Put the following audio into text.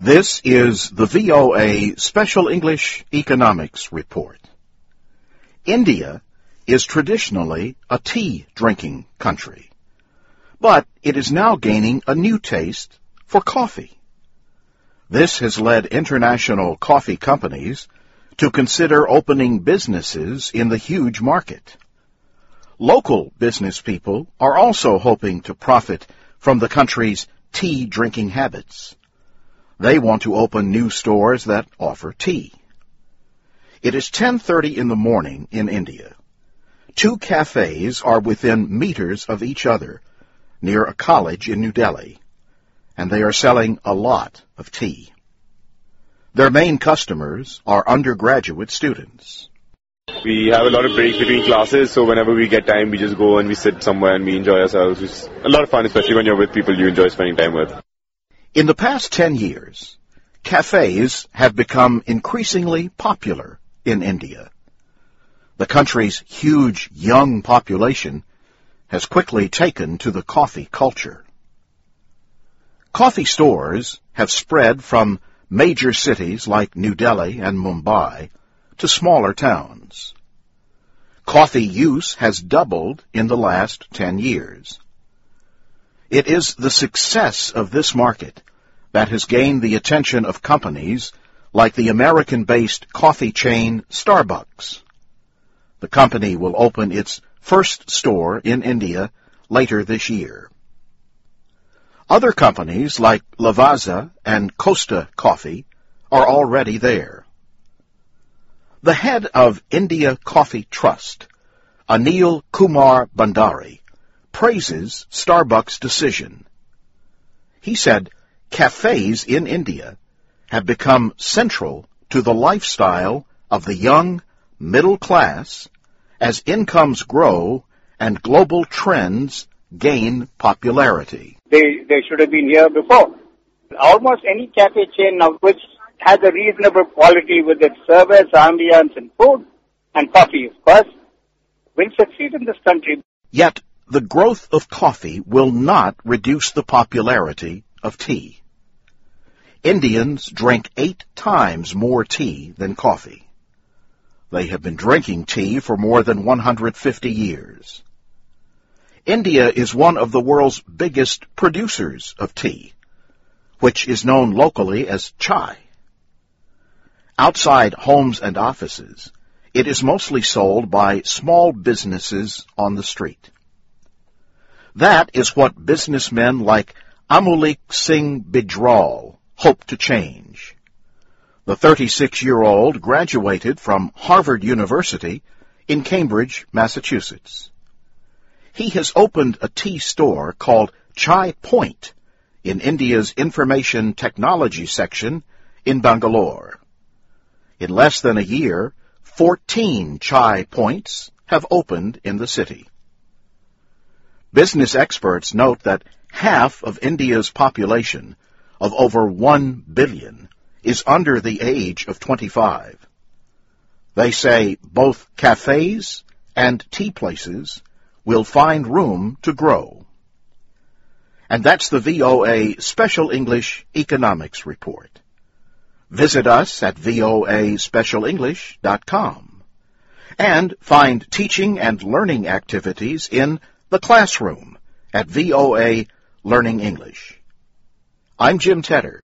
This is the VOA Special English Economics Report. India is traditionally a tea-drinking country, but it is now gaining a new taste for coffee. This has led international coffee companies to consider opening businesses in the huge market. Local business people are also hoping to profit from the country's tea-drinking habits. They want to open new stores that offer tea. It is 10:30 in the morning in India. Two cafes are within meters of each other near a college in New Delhi, and they are selling a lot of tea. Their main customers are undergraduate students. We have a lot of breaks between classes, so whenever we get time, we just go and we sit somewhere and we enjoy ourselves. It's a lot of fun, especially when you're with people you enjoy spending time with. In the past 10 years, cafes have become increasingly popular in India. The country's huge young population has quickly taken to the coffee culture. Coffee stores have spread from major cities like New Delhi and Mumbai to smaller towns. Coffee use has doubled in the last 10 years. It is the success of this market that has gained the attention of companies like the American-based coffee chain Starbucks. The company will open its first store in India later this year. Other companies like Lavazza and Costa Coffee are already there. The head of India Coffee Trust, Anil Kumar Bhandari, praises Starbucks' decision. He said, "Cafes in India have become central to the lifestyle of the young middle class as incomes grow and global trends gain popularity." They should have been here before. Almost any cafe chain now which has a reasonable quality with its service, ambience, and food, and coffee, of course, will succeed in this country. Yet, the growth of coffee will not reduce the popularity of tea. Indians drink 8 times more tea than coffee. They have been drinking tea for more than 150 years. India is one of the world's biggest producers of tea, which is known locally as chai. Outside homes and offices, it is mostly sold by small businesses on the street. That is what businessmen like Amulik Singh Bijral hope to change. The 36-year-old graduated from Harvard University in Cambridge, Massachusetts. He has opened a tea store called Chai Point in India's Information Technology section in Bangalore. In less than a year, 14 Chai Points have opened in the city. Business experts note that half of India's population of over 1 billion is under the age of 25. They say both cafes and tea places will find room to grow. And that's the VOA Special English Economics Report. Visit us at voaspecialenglish.com and find teaching and learning activities in the classroom at VOA Learning English. I'm Jim Tedder.